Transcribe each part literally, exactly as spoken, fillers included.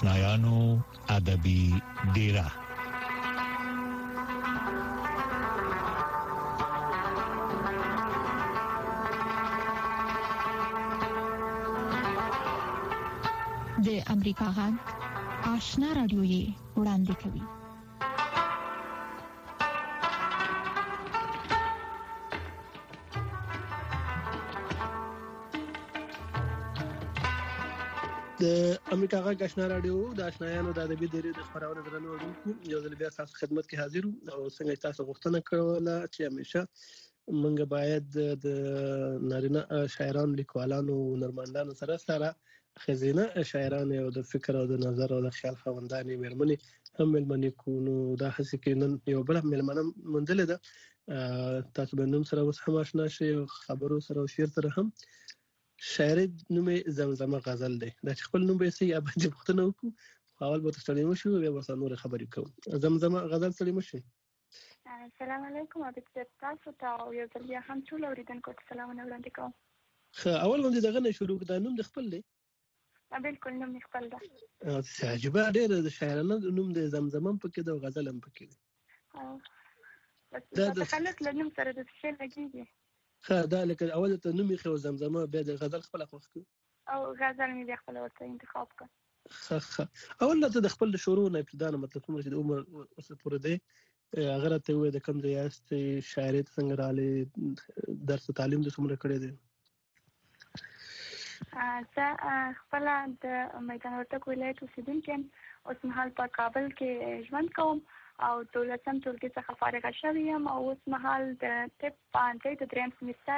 آشنایانو ادبی ډیره. د امریکا غږ آشنا رادیو یې وړاندې کوي. د امریکا غږ آشنا رادیو د آشنایانو د ادبي ډیرې د خبرونه درنو اورونکو یو ځل بیا تاسو خدمت کې حاضر او څنګه تاسو غوښتنه کوله چې همیشه موږ باید د نارینه شاعرانو لیکوالانو نرمندانو سره سره خزینه شاعرانو او د فکر او د نظر او د خیال خوندانې مېرمنې هم ملمنې کو. نو دا هڅه کې نن یو بل ملمنه مندلې ده تاسو به نوم سره اوس هم آشنا شئ خبرو سره او شعر سره هم. شاعري نومې زمزمه غزل دی. دا چې خپل نوم به سي ابجه پښتنه وکړو اول به تاسو مو شو بیا ورسره نور خبرې کوم. زمزمه غزل سره مو شي. السلام علیکم ابي تاسو ته یو ځل بیا هم ټول اوریدونکو ته سلامونه وړاندې کوم. خو اول باندې دغه نه شروع کړه نوم د خپل دی. بالکل نوم خپل ده. عجیبه ډېر د شاعرانو نوم د زمزمه پکې د غزل هم پکې دی. دا د خلک له نوم سره د څه لګیږي. خا دا لکه اول ته نومي خو زمزمه بیا د غزل خپل خوښ او غزل مې د خپل ورته انتخاب کړ. خا خا اول ته د خپل شروع نه ابتدا نه مطلب کوم چې د عمر اوسه پوره دی هغه ته وې د کوم ځای است شاعري څنګه رااله درس تعلیم د څومره کړی دی. زه خپل د میدان وردګ ولایت اوسیدونکې اوس مهال په کابل کې ژوند کوم او دولسم ټولګي څخه فارغه شوې یم او اوس مهال د طب پوهنځي د دریم سمستر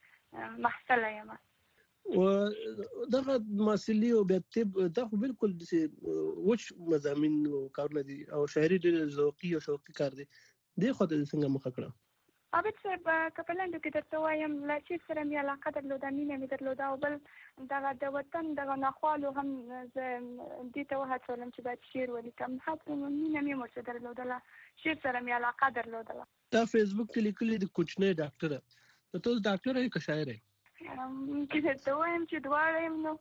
محصله یم. و دغه محصلي او بیا طب دا خو بالکل د وچ مضامین او کارونه دي او شاعري ډېر ذوقي او شوقي کار دی. دې خو د څنګه مخه کړه ابد صاحب کپلانډو کې درته وایم لا چې سره مې علاقه درلوده مینه مې درلوده او بل دغه د وطن دغه ناخوالو هم زه دې ته وهڅولم چې باید شعر ولیکم. حتی مینه مې ورسره درلودله شعر سره مې علاقه درلودله. دا فیسبوک کې لیکلي د کوچنۍ ډاکټره ته تاسو ډاکټر یې که شاعر یې؟ ته وایم چې دواړه یم. نو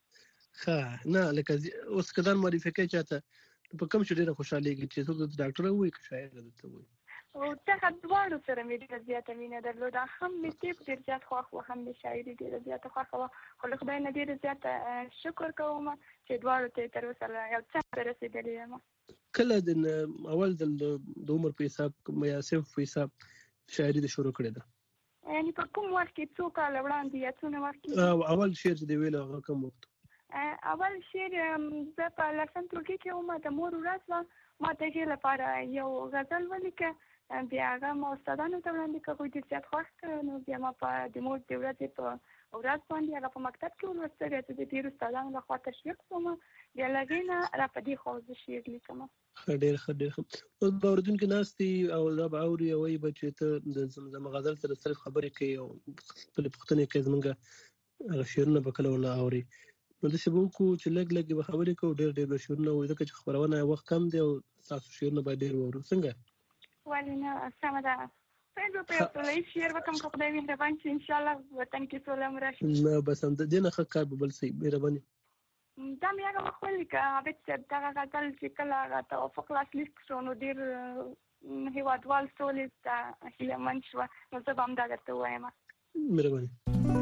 ښه نه لکه اوس که ځان معرفي کوي چاته په کوم شي ډېره خوشحالېږي چې څوک ډاکټر ووایي که شاعر درته ووایي؟ او دغه دواړو سره مې ډېره زیاته مینه درلوده. هم مې طب ډېر زیات خوښ و هم مې شاعري ډېره زیاته خوښه وه خو له خدای نه ډېره زیاته شکر کوم چې دواړو ته یې تر اوسه یو څه ته رسېدلې یم. کله د اول ځل د عمر په حساب یا صنف په حساب شاعري د شروع کړې ده؟ یعنې په کوم وخت کې څو کاله وړاندې یا څونه وخت کې اول شعر چې دی ویلو هغه کوم وخت؟ اول شعر زه په لسم ټولګي کې وم د مور ورځ وه ما د هغې لپاره یو غزل ولیکه بیا هغه ما استادانو ته وړاندې کړ هغوی ډېر زیات خوښ کړ نو بیا ما په د مور د ورځې په ورځ باندې هغه په مکتب کې ولوسته بیا زه د ډېرو استادانو لخوا تشویق شوم بیا له هغې نه را په دې خوا زه شعر لیکم. ښه ډېر ښه ډېر ښه. اوس به اورېدونکي ناست دي او دا به اوري او وایي به چې ته د زمزمه غزل سره صرف خبرې کوي او خپلې پوښتنې کوي زموږ هغه شعرونه به کله ونه اوري. نو داسې به وکړو چې لږ لږ به خبرې کوو ډېر ډېر به شعرونه وایي ځکه چې خپرونه وخت کم دی او ستاسو شعرونه باید ډېر واورو. څنګه؟ ولې نه سمه ده. باید به په یو سوله ییز شعر وکړم که خدای مهربان چې انشاءالله وطن کې سوله هم راشي. نه بس هم د دې نه ښه کار به بل صحیح مهرباني. دا مې هغه وخت ولیکه عابد صاحب دغه غزل چې کله هغه توافق لاسلیک شو نو ډېر هېوادوال سولې ته هیله مند شوه نو زه به همدا درته ووایم. مهرباني.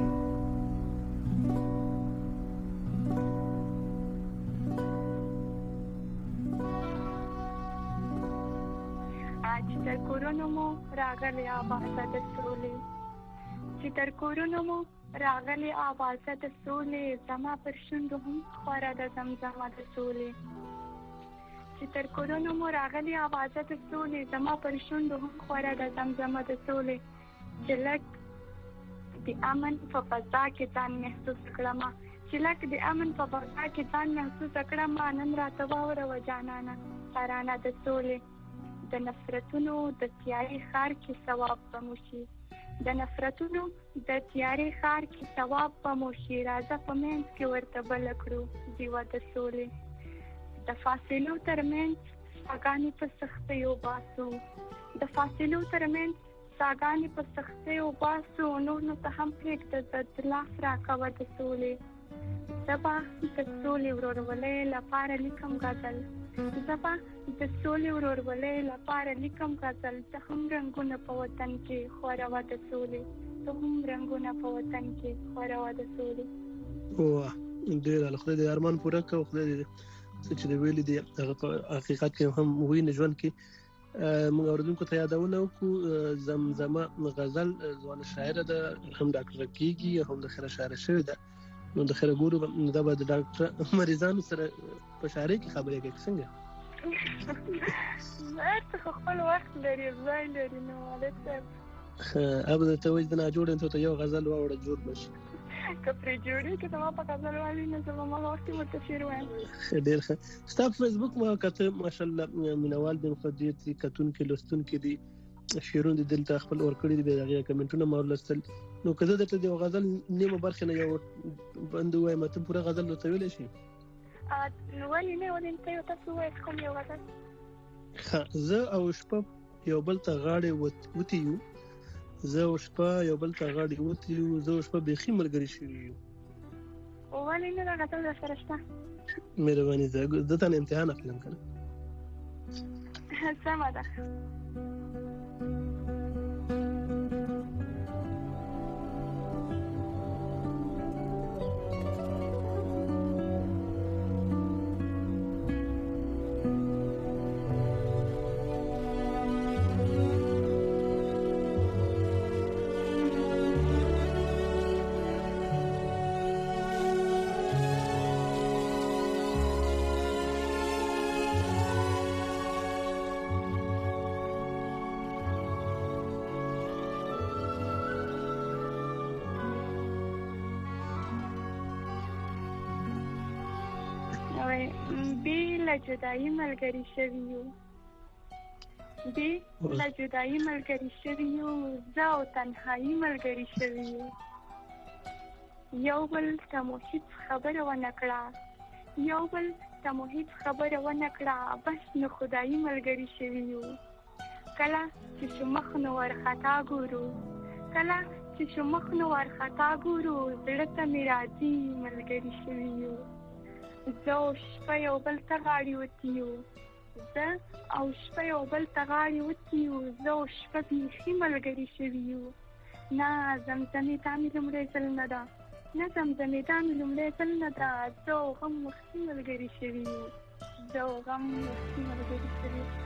چې تر کورونو مو راغلی آوازه د سولې چې تر کورونو مو راغلی آوازه د سولې زما پر شونډو هم خوره د زمزمه د سولې چې تر کورونو مو راغلی آوازه د سولې زما پر شونډو هم خوره د زمزمه د سولې چې لږ د امن په فضا کې ځان محسوس کړم چې لږ د امن په فضا کې ځان محسوس کړم نن راته واوره جانانه ترانه د سولې د نفرتونو د تیارې ښار کې ثواب به مو شي د نفرتونو د تیارې ښار کې ثواب به مو شي راځه په منځ کې ورته بله کړو ډیوه د سولې د فاصلو ترمنځ ساګانې په سختیو باسو د فاصلو ترمنځ ساګانې په سختیو باسو نور نو ته هم پرېږده د لاس راکوه د سولې زبا د سولې ورورولۍ لپاره لیکم غزل زبا د سولې ورورولۍ لپاره لیکم غزل ته هم رنګونه په وطن کې خوروا د سولې ته هم رنګونه په وطن کې خوروا د سولې. واه ډېر خدای دې ارمان پوره کړي، خدای دې چې د ویلې دي هغه په حقیقت کې هم ویني ژوند کې. موږ اوریدونکو ته یادونه وکړو زمزمه غزل ځوان شاعره ده، هم ډاکټر کیږي هم د خیره شاعره شوې ده. نو د خیره ګورو دا به د ډاکټر مریضانو سره په شاعرۍ کې خبرې کوي څنګه؟ هر څه خپل وخت لري، ځای لري. نو البته اب ته وځ د نه جوړ ته یو غزل واوړه جوړ بشي که پرې جوړي که ته ما په غزل والی نه زما ما وخت ورته شعر وایم. ډېر ښه. ستا په فیسبوک ما کته ماشاءالله مینوال دې مخدیت کتون کې لستون کې دي شعرونه دلته خپل اور کړی دي، به هغه کمنټونه ما ولستل. نو کله دته د غزل نیمه برخه نه یو بند وای مته پوره غزل نو تویل شي ا نو ولې نه ولې ته یو تاسو وای کوم یو غزل؟ زه او شپه یو بل ته غاړې وتی یو زه او شپه یو بل ته غاړې وتی یو زه او شپه بيخي ملګری شو یو. ولې نه غزل سره شته؟ مهرباني زه د ته امتحان اخلم کنه. سمه ده. جدایی ملګری شوی یو دی لا جدایی ملګری شوی یو زه او تنهایی ملګری شوی یو یو بل ته مو هیڅ خبره ونه کړه یو بل ته مو هیڅ خبره ونه کړه بس نو خدایي ملګری شوی یو کله چې مخ نو ورخطا ګورو کله چې مخ نو ورخطا ګورو زړه ته مې راځي ملګری شوی یو زه او شپه یو بل ته غاړې وتي یو زه او شپه یو بل ته غاړې وتي یو زه او شپه بیخي ملګري شوي یو نه زمزمې دا مې لومړی ځل نه ده نه زمزمې دا مې لومړی ځل نه ده زه او غم وختي ملګري شوي یو زه او غم وختي ملګري شوي یو.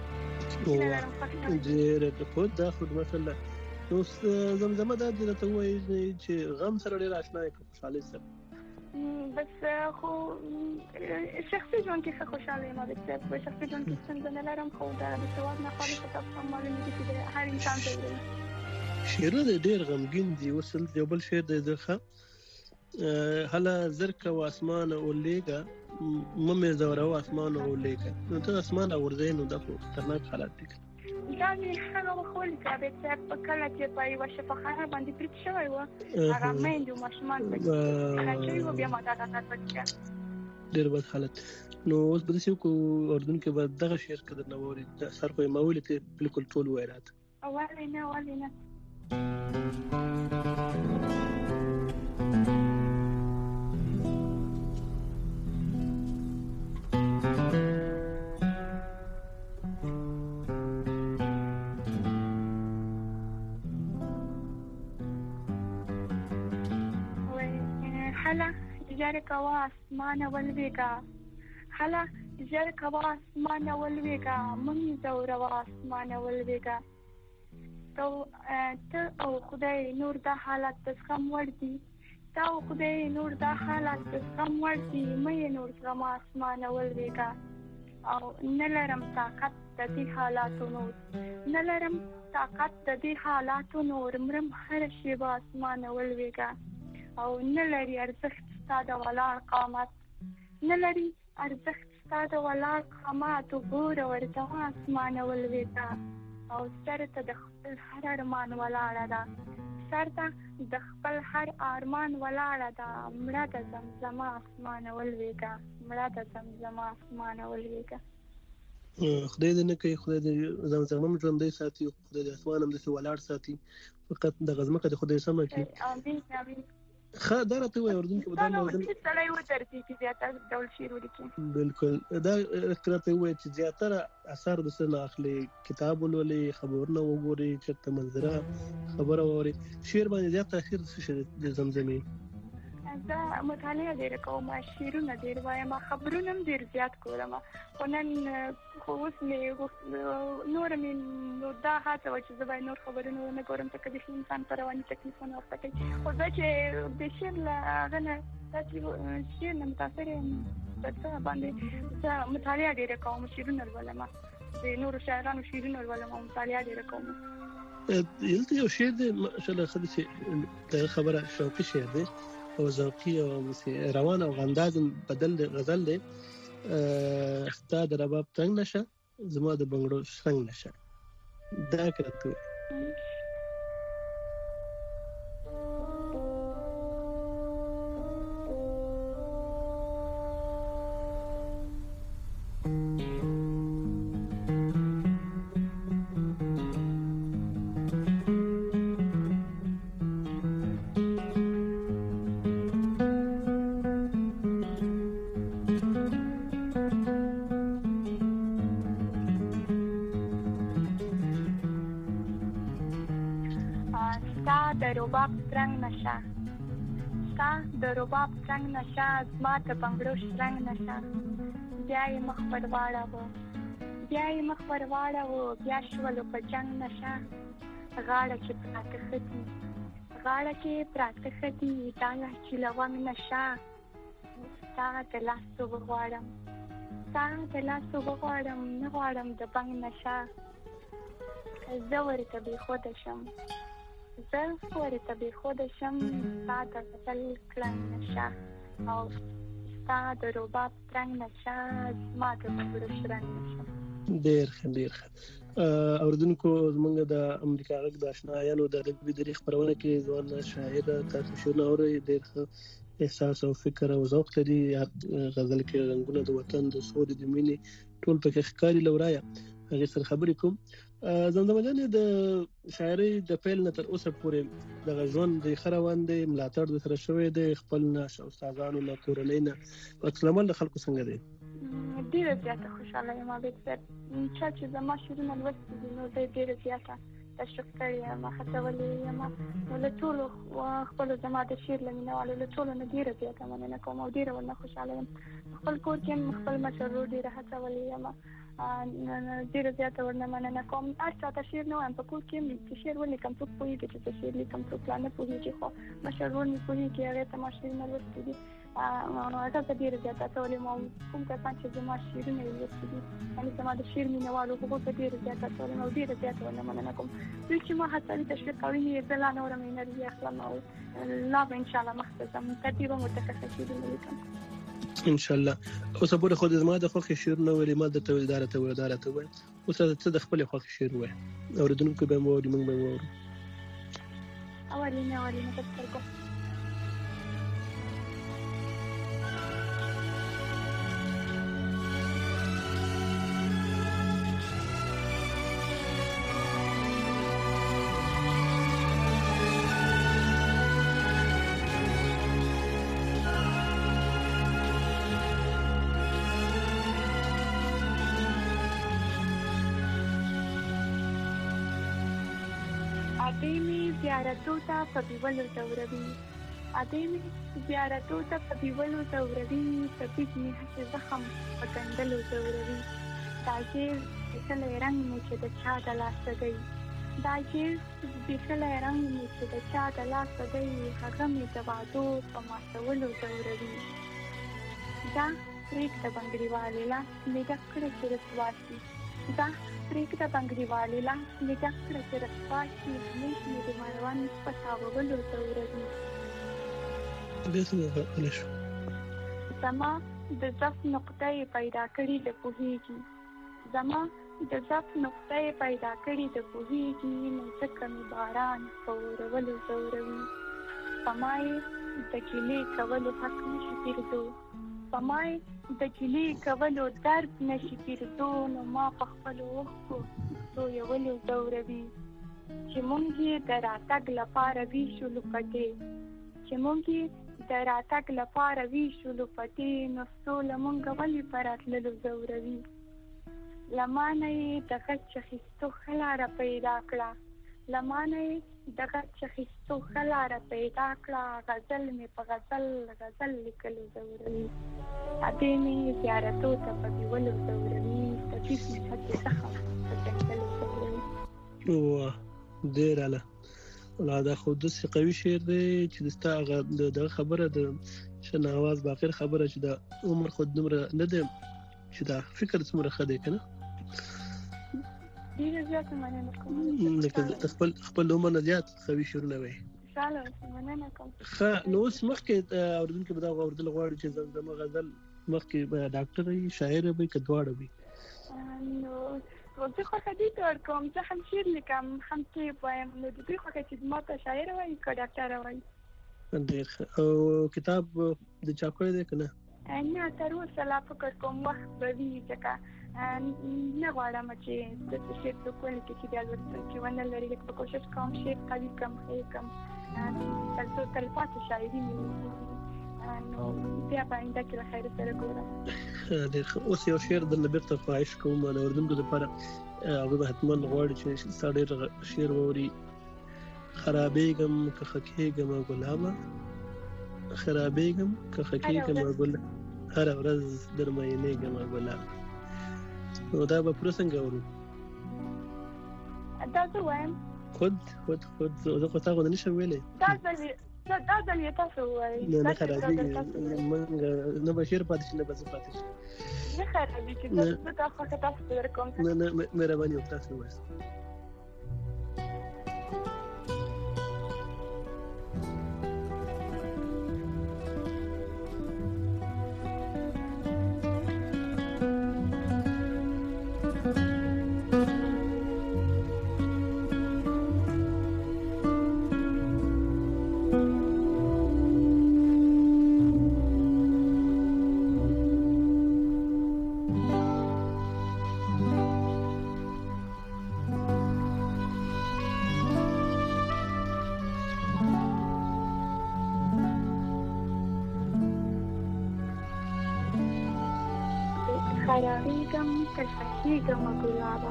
ډېره خود دا خود مثلا نو زمزمه دا درته وایي چې غم سره ډېر آشنا یې خوشحالۍ سره بس خو شخصي ژوند کې ښه خوشحاله یم البته په شخصي ژوند کې ستونزه نه لرم خو دا د ثواب نه خالي خو تاسو هم معلومه دي چې هر انسان ته وایي شعرونه ډېر غمګین دي. وصل یو بل شعر دی ځکه هله زرکه و اسمان اولیګه ممه زوره و اسمان اولیګه نو ته اسمان اورځې نو د خطرناک حالت دي. دا مې هغه وخت چې به په کله چې په یو شفاخانه باندې پریت شوی و هغه مې د ماشومان په راځي و بیا ما دا تاسو ته ډېر بد حالت. نو اوس به څه کو اردن کې به دغه شعر کده نه ووري سر خو ماول ته بالکل ټول وایرات اولینه اولینه جر کوا اسمان ولویگا حالا جر کوا اسمان ولویگا من زوروا اسمان ولویگا تو ته او خدای نور د حالت تسخم وردی تا او خدای نور د حالت تسخم وردی مې نور څنګه اسمان ولویگا او نلرم طاقت د دې حالاتو نور نلرم طاقت د دې حالاتو نور مرم هر شی با اسمان ولویگا او نلري ارزښت ستاد ولاړ قامت نلري ارزښت ستاد ولاړ قامت وګوره ورته اسمان ولویدا او سرته د خپل هر ارمان ولاړه ده سرته د خپل هر ارمان ولاړه ده مړه د زمزمه اسمان ولویدا مړه د زمزمه اسمان ولویدا. خدای دې نه کوي خدای دې زمزمه ژوندۍ ساتي خدای دې اسمان هم دې ولاړ ساتي فقط د غزمه کې خدای سم کوي. امين امين. خا دا راته وایي اردوونکو به دا موضوع سړی ودرځي چې زیاتره ډول شعر ولیکي. بالکل دا راته وایي چې زیاتره اثر د څه نه اخلي، کتاب ولولي، خبرونه وګوري، چېرته منظره خبره واوري. شعر باندې زیات تاثیر څه شي د زمزمې؟ زه مطالعه ډېره کوم، شعرونه ډېر وایم، خبرونه هم ډېر زیات کوم. خو نن خو اوس مې نوره مې دا هڅه وه چې زه باید نور خبرونه ونه ګورم ځکه د انسان په رواني تکلیفونه ورته کوي. خو زه چې د شعر له هغه نه داسې شعر نه متاثر یم په څه باندې زه مطالعه ډېره کوم، شعرونه لولم، د نورو شاعرانو شعرونه لولم او مطالعه ډېره کوم. دلته یو شعر دی ماشاءالله ښه دی چې دغه خبره شوقي شعر دی او ذوقي او روان او انداز بدل دی، غزل دی. ستا د رباب تنګ نشه زما د بنګړو شرنګ نشه. دا کړه د رباب څنګ نشه زما د بنګړو شرنګ نشه. بیا یې مخ پر واړاوه بیا یې مخ پر واړاوه بیا شولو په جنګ نشه. غاړه کې پراته ښه دي غاړه کې پراته ښه دي دا لا چې لونګ نشه. ستا د لاسو وغواړم ستا د لاسو وغواړم نه غواړم د بنګ نشه. زه ورته بېخوده شم زه ورته بېخوده شم ستا د غزل کړنګ نشه او ستا د رباب ترنګ نشه زما د بنګړو شرنګ نشه. ډېر ښه ډېر ښه. اورېدونکو زموږ د امریکا غږ د اشنایانو د ادبي درې خپرونه کې ځوان شاعره تاسو شعرونه اورئ، ډېر ښه احساس او فکر او ذوق لري. غزل کې رنګونه د وطن د سولې د مینې ټول پکې ښکاري. لورایه هغې سره خبرې کوم. زمزمه جانې د شاعرۍ د پیل نه تر اوسه پورې دغه ژوند دی ښه روان دی، ملاتړ د سره شوی دی خپل نه استادانو نه کورنۍ نه، عکس العمل د خلکو څنګه دی؟ ډېره زیاته خوشحاله یم عابد صاحب. چا چې زما شعرونه لوستي دي نو زه ډېره زیاته تشویق کړې یم، هڅولې یم. نو له ټولو خپلو زما د شعر له مینهوالو له ټولو نه ډېره زیاته مننه کوم او ډېره ورنه خوشحاله یم. خپل کور کې هم خپل مشر ورور ډېره هڅولې یم، ډېره زیاته ورنه مننه کوم. هر چا ته شعر نه وایم، په کور کې هم چې شعر ولیکم څوک پوهېږي چې زه شعر لیکم، څوک لا نه پوهېږي، خو مشر ورور مې پوهېږي، هغې ته ما شعرونه لوستي دي. هغه ته ډېره زیاته هڅولې یم او کوم کسان چې زما شعرونه یې لوستي دي یعنې زما د شعر مینهوالو هغو ته ډېره زیاته هڅولې یم او ډېره زیاته ورنه مننه کوم. دوی چې ما هڅوي تشویق کوي یې زه لا نوره مې انرژي اخلم او لا به انشاءالله مخته ځم. ترتیب هم ورته ښه شعرونه لیکم انشاءالله. اوسه پورې خو زما د خوښې شعرونه ویلې، ما درته ویل دا راته ووایه دا راته ووایه. اوس څه د خپلې خوښې شعر ووایه، اورېدونکي به هم واوري، موږ به هم واورو. اولینه اولینه په سترګو زیارتو ته په بیولو ځوروي ادې مې زیارتو ته په بیولو ځوروي طبیب مې هسې زخم په ګنډلو ځوروي. دا شعر زبېښلی رنګ مې چې د چا د لاسه دی دا شعر زبېښلی رنګ مې چې د چا د لاسه دی هغه مې د وعدو په ماتولو ځوروي. دا پرېږده بنګړیوالې لاس مې ډک کړه چې رسوا شي دا پرېږده بنګړیوالې لاس مې ډک کړه چې رسوا شي همیش مې د مړوند په تاوولو ځوروي. زما د ضعف نقطه یې پیدا کړې د پوهېږي زما د ضعف نقطه یې پیدا کړې د پوهېږي نو ځکه مې باران په اورولو ځوروي. په ما یې د ګیلې کولو حق نشي پرېږدو په ما یې د ګیلې کولو درد نشي پرېږدو نو ما په خپلو اوښکو تویولو ځوروي. چې موږ یې د راتګ لپاره ویشولو پټې چې مونږ د راتګ لپاره ویشلو پټې نو سوله مونږ ولې پر راتللو ځوروي لمانه یې د غچ اخیستو ښه لاره پیدا کړه لمانه یې د غچ اخیستو ښه لاره پیدا کړه غزل مې په غزل غزل لیکلو ځوروي ادې مې زیارتو ته په بیولو ځوروي تکلیف مې هسې زخم په ځنګلو ځوروي. واه ډېر اعلی. ولا دا خو داسې قوي شعر دی چې د ستا هغه دغه خبره د شناواز باقر خبره چې د عمر خود دومره نه دی چې دا فکر څومره ښه دی که نه ډېره زیاته مننه کوم لکه خپل خپل عمر نه زیات قوي شعرونه وایي. انشاءالله مننه کوم. ښه نو اوس مخکې اورېدونکي به دا اورېدل غواړي چې زمزمه غزل مخکې ډاکټر وي شاعر وي که دواړه وي؟ نو زه خوښه دې ته ورکوم زه هم شعر لیکم هم کیف وایم نو د دوی خوښه چې ما ته شاعر وایي که ډاکټره وایي. ډېر ښه. او کتاب د چاپ کړی دی که نه؟ نه تر اوسه لا فکر کوم وخت به وي ځکه نه غواړم چې داسې شعر څوک ولیکي چې بیا لوستونکي ونه لري لکه به کوشش کوم شعر قوي کړم ښه کړم تر څو تلپاتې شاعري مې وکړي نو بیا په آینده کې له خیر سره ګورم. ډېر ښه. اوس یو شعر درنه بېرته خواهش کوم د اورېدونکو لپاره هغوی به حتما غواړي چې ستا ډېر شعر واوري. خرابېږم که ښه کېږم ګلابه خرابېږم که ښه کېږم ګل هره ورځ در مینېږم ګلابه. نو دا به پوره څنګه اورو؟ دا زه وایم خود خود خود زه خو تا غوندې نشم ویلی. دا ځل دا ځل یې تاسو ووایئ. نه نه خرابېږي موږ نه به شعر پاتې شي نه به زه پاتې شم. نه خرابېږي زه دا خوښه تاسو ته درکوم. نه نه مهرباني وکړه تاسو ووایاست. خرابېږم که ښه کېږم ګلابه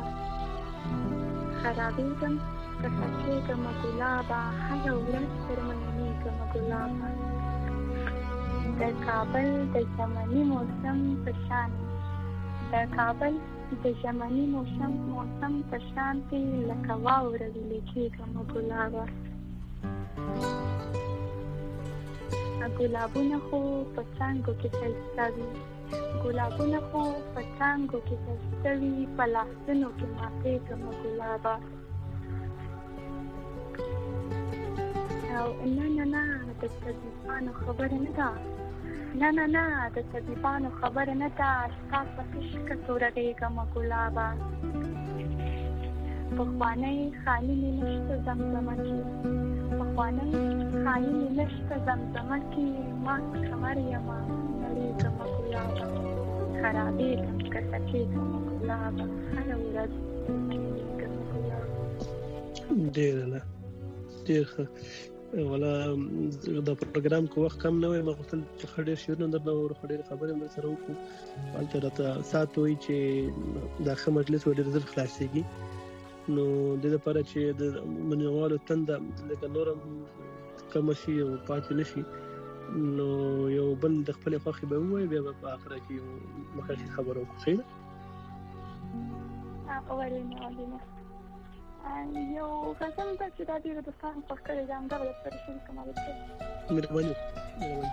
خرابېږم که ښه کېږم ګلابه هره ورځ در مینېږم ګلابه د کابل د ژمني موسم په شان د کابل د ژمني موسم موسم په شان کې لکه واوره ویلې کېږم ګلابه ګلابونه خو په څانګو کې ښایسته وي ګلابونه خو په څانګو کې ښایسته وي په لاسونو کې ماتېږم ګلابه او نه نه نه د طبیبانو خبره نه ده نه نه نه د طبیبانو خبره نه ده ستا په عشقه تورغېږم ګلابه پخوانی خالي مې نشته زمزمه کې پخوانی خالي مې نشته زمزمه کې ما کمر یمه نړېږم ګلابه خرابېږم که ښه کېږم ګلابه هره ورځ نړېږم ګلابه. ډېر نه ډېر ښه. ولا د پروګرام کو وخت کم نه وي ما غوښتل چې ښه ډېر شعرونه درنه واورو ښه ډېرې خبرې هم درسره وکړو هلته راته ساعت وایي چې دا ښه مجلس به ډېر ژر خلاصېږي نو دې لپاره چې د منوالو تنده لکه نور هم کمه شي او پاتې نه شي نو یو بل د خپلې خوښې به ووایي بیا به په آخره کې یو مخکې خبره وکړو ښه ده؟ ولې نه ولې نه یو غزل ده چې دا ډېرو دوستانو خوښ کړی دی همدغه درسره شریکوم البته مهرباني وکړه مهرباني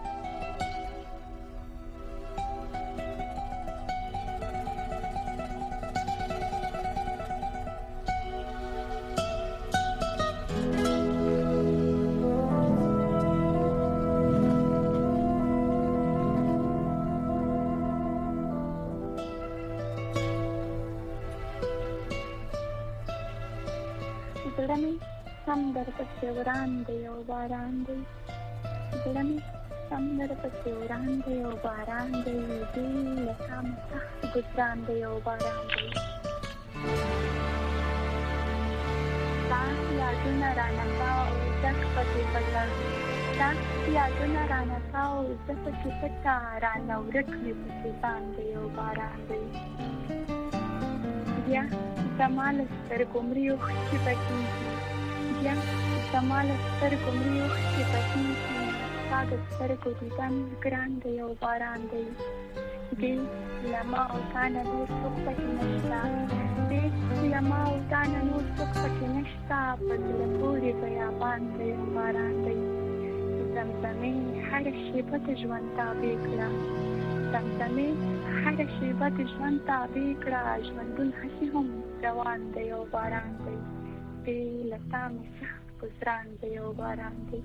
زړه مې سم درپسې وران دی او باران دی زړه مې سم درپسې وران دی او باران دی دې له تا مې سخت ګزران دی او باران دی ستا یادونه رانه کا او ډک پسې په زړه ستا یادونه رانه کاو زه پکې پټه رانه ورک وي پکې ځان دی یو باران دی بیا زما له سترګو مري اوښکې بهېږي بیا زما له سترګو مري اوښکې بهېږي ستا د سترګو دیدن ګران دی یو باران دی دې له ما او تا نه نور څوک پکې نشته دې له ما او تا نه نور څوک پکې نشته په زړه پورې بیابان دی یو باران دی زمزمې هره شېبه د ژوند تابع کړه زمزمې هره شېبه د ژوند تابع کړه ژوندون هسې هم روان دی یو باران دی دې له تا مې سخت ګزران دی یو باران دی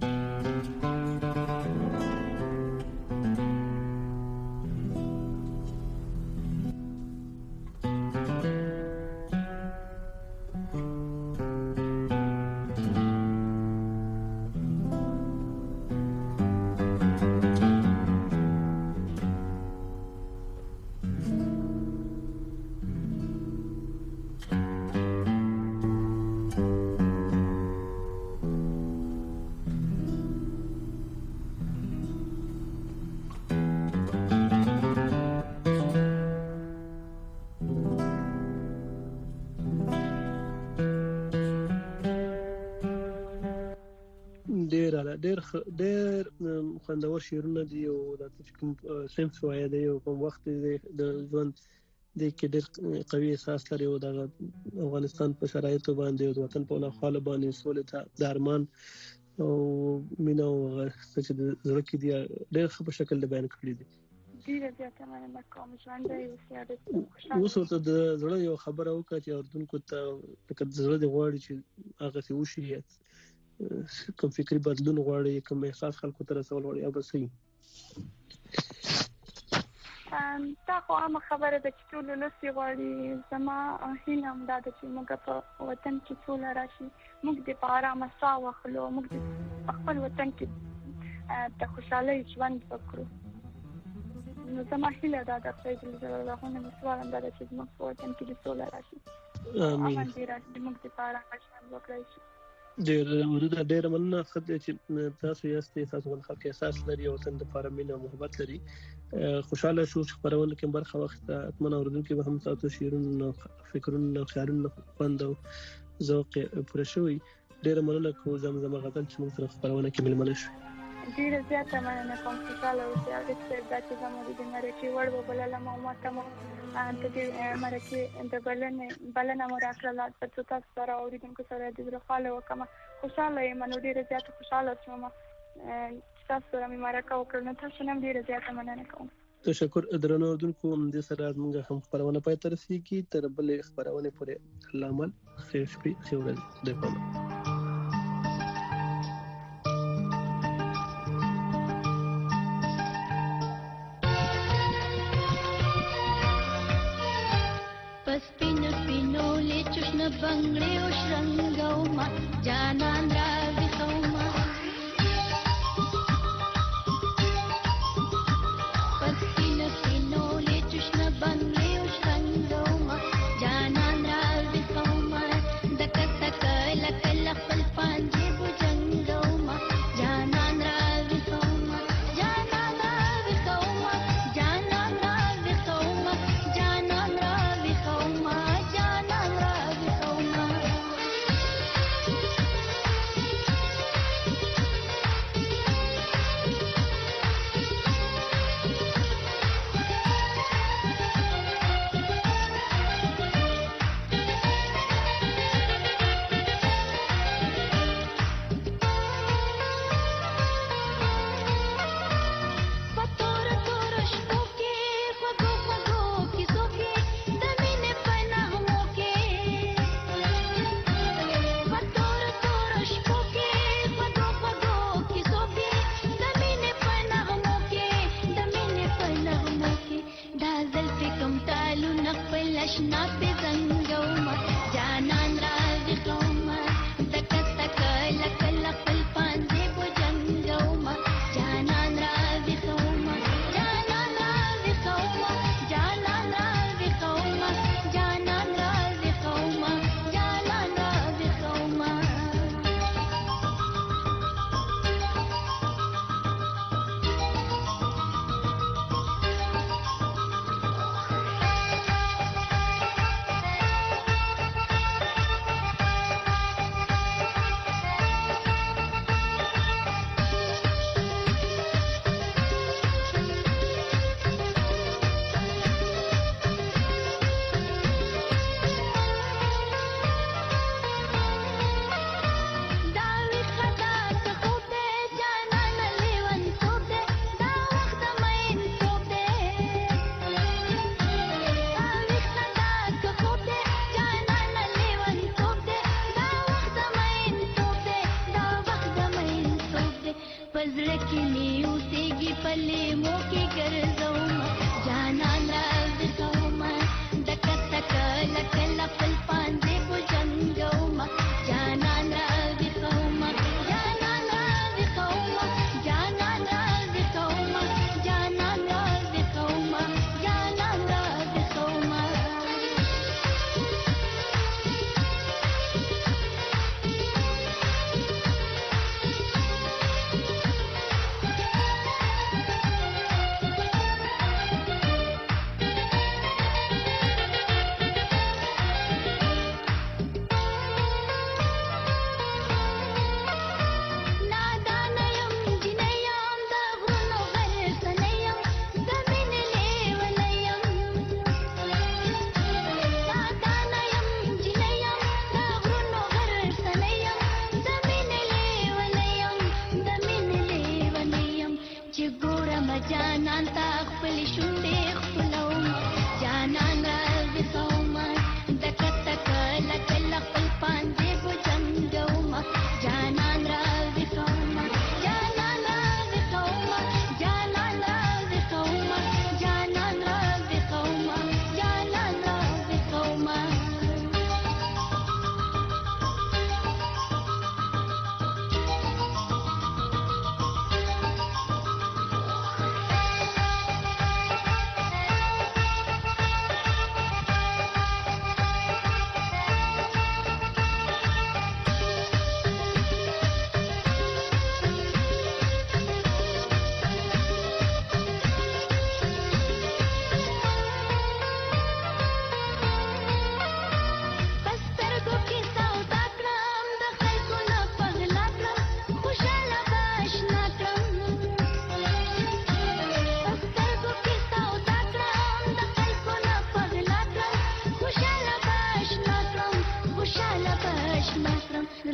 ډېر ډېر خوندور شعرونه دي او د کوم سیمس وایي دی او په وخت د ژوند د کې ډېر قوي احساس لري او د افغانستان په شرایطو باندې او د وطن په ناخواله باندې سولې ته د ارمان او مینه او چې د زړه کې دی ډېر ښه په شکل بیان کړی دي ډېر زیاته مننه کوم ژوند دی اوس ورته د زړه یو خبره وکړه چې اردوونکو ته لکه د زړه د غواړي چې هغه څه وشي کوم فکري بدلون غواړي کوم احساس خلکو ته رسول غواړي او بس یې دا خو عامه خبره ده چې ټول ولس غواړي زما هیله هم دا ده چې موږ په وطن کې سوله راشي موږ د په ارامه ساه واخلو موږ د خپل وطن کې د خوشحالۍ ژوند وکړو نو زما هیله دا ده خدای جل جلاله نه سوال دا ده چې موږ په وطن کې د سوله راشي امین دې راشي موږ د په ارامه ژوند وکړو ډېر ورته ډېر مننه خدای چې تاسو یاستئ تاسو ول خلک احساس لري او وطن د لپاره مینه او محبت لري خوشاله شو چې خبرونه کې برخه وخت اتمنه اوردونکو به هم تاسو شعرونه فکرونه خیالونه خوند او ذوق پوره شوی ډېر مننه کوم زمزمه غزل چې موږ سره خبرونه کې ملمنه شو ډېر زیاته مننه کوم خوشاله اوسئ هغه څه چې زموږ د مرکې وړ وبلله مو ماته مو د دې مرکې د بلنې بلنه مو راکړله چې تاسو سره اوریدونکو سره د زړه خاله وکم خوشاله یم نو ډېر زیاته خوشاله شوم تاسو سره مې مرکه وکړه نو تاسو هم ډېر زیاته مننه کوم تشکر درنو اوریدونکو دې سره موږ هم خبرونه پای ته رسیږي تر بلې خبرونه پورې الله مل خیر شپې خیر ورځ د پاله بنگړې او شرنګو ما جانان را وښو ما پسینه پینو لې چشن بنگړې او شرنګو ما جانان را وښو ما دک تک لک لخل پانځي بوجنګو ما جانان را وښو ما جانان را وښو ما جانان را وښو ما جانان را وښو ما جانان را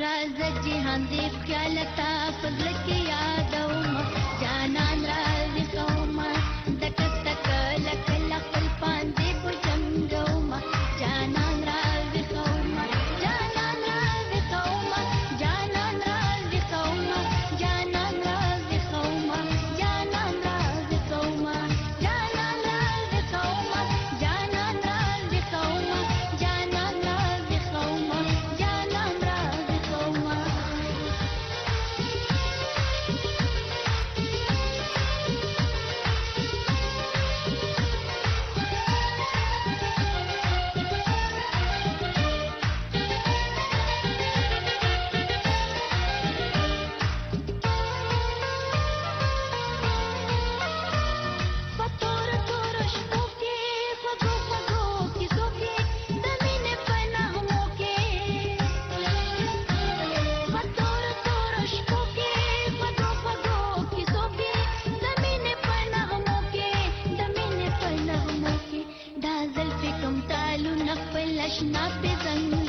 راز جهان دې خیال تا فضل کې یادوم جانان راز قوم دک تک لک لک پاندې بجنګوم جانان راز قوم جانان راز قوم جانان راز قوم جانان راز قوم جانان راز قوم جانان راز قوم جانان راز قوم جانان راز قوم جانان راز قوم پتور تور شپو کې خوږو خوږو کیسو کې د مینې په نغمو کې پتور تور شپو کې خوږو خوږو کیسو کې د مینې په نغمو کې د مینې په نغمو کې دا زلفې کوم تالو نه خپل اشنا پې زنګ